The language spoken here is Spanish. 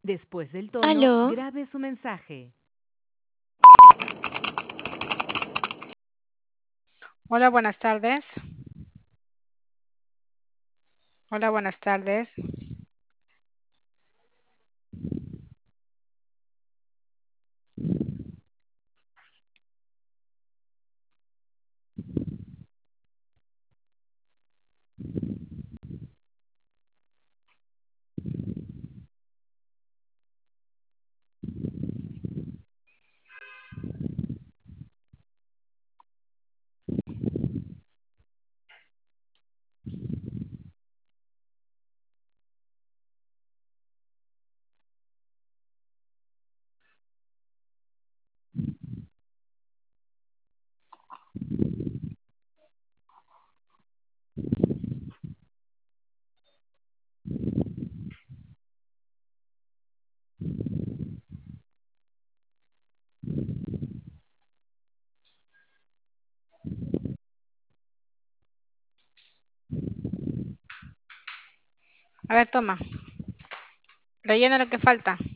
Después del tono, Aló, grabe su mensaje. Hola, buenas tardes. Hola, buenas tardes. A ver, toma. Rellena lo que falta.